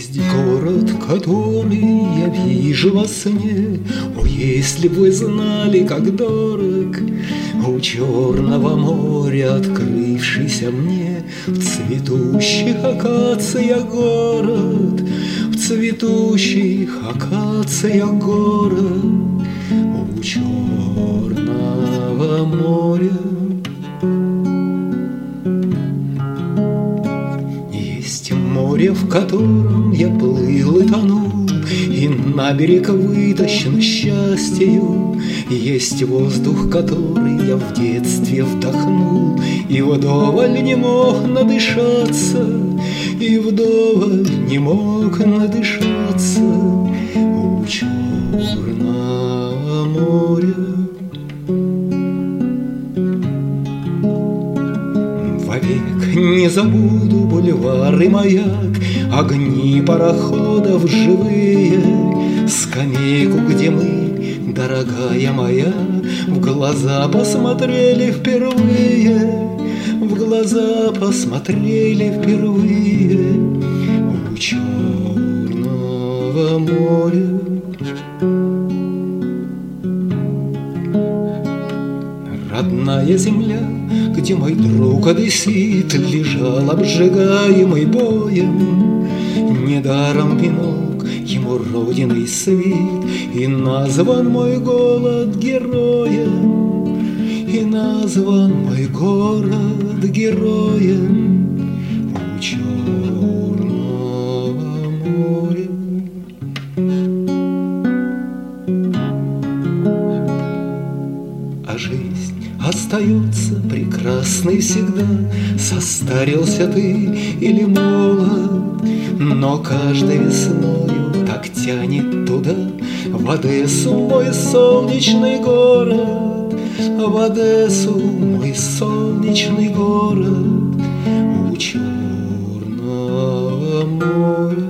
Есть город, который я вижу во сне. О, если б вы знали, как дорог у Черного моря открывшийся мне в цветущих акациях город, в цветущих акациях город у Черного моря. Есть море, в котором я плыл и тонул, и на берег вытащен счастью. Есть воздух, который я в детстве вдохнул, и вдоволь не мог надышаться, и вдоволь не мог надышаться у Черного моря. Вовек не забуду бульвар и маяк, огни пароходов живые, скамейку, где мы, дорогая моя, в глаза посмотрели впервые, в глаза посмотрели впервые у Черного моря. Родная земля, где мой друг одессит лежал обжигаемый боем, недаром венок ему родиной свит, и назван мой голод героем, и назван мой город героем у Черного моря. А жизнь остается прекрасной всегда. Состарился ты или молод, но каждой весною так тянет туда, в Одессу, мой солнечный город, в Одессу, мой солнечный город у Черного моря.